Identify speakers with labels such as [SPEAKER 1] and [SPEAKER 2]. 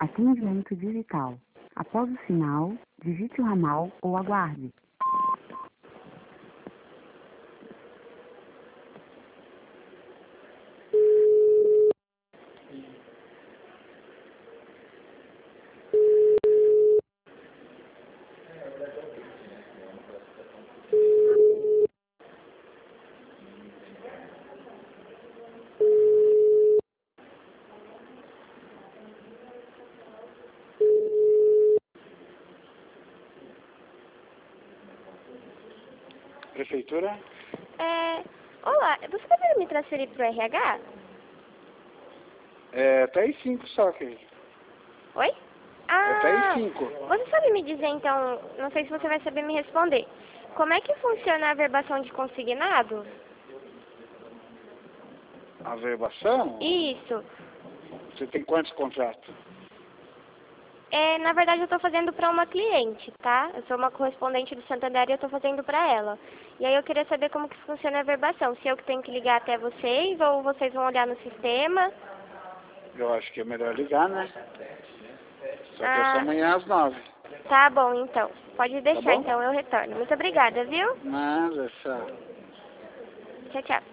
[SPEAKER 1] Atendimento digital. Após o sinal, digite o ramal ou aguarde.
[SPEAKER 2] Prefeitura?
[SPEAKER 3] Olá, você poderia me transferir pro RH?
[SPEAKER 2] Tá aí 5 só, querido.
[SPEAKER 3] Oi?
[SPEAKER 2] Tá aí 5.
[SPEAKER 3] Você sabe me dizer então, não sei se você vai saber me responder, como é que funciona a averbação de consignado?
[SPEAKER 2] Averbação?
[SPEAKER 3] Isso.
[SPEAKER 2] Você tem quantos contratos?
[SPEAKER 3] Na verdade eu tô fazendo pra uma cliente, tá? Eu sou uma correspondente do Santander e eu tô fazendo pra ela. E aí eu queria saber como que funciona a averbação, se eu que tenho que ligar até vocês ou vocês vão olhar no sistema.
[SPEAKER 2] Eu acho que é melhor ligar, né? Só que é só amanhã às 9.
[SPEAKER 3] Tá bom, então. Pode deixar,
[SPEAKER 2] bom?
[SPEAKER 3] então eu retorno. Muito obrigada, viu?
[SPEAKER 2] Nada, só.
[SPEAKER 3] Tchau, tchau.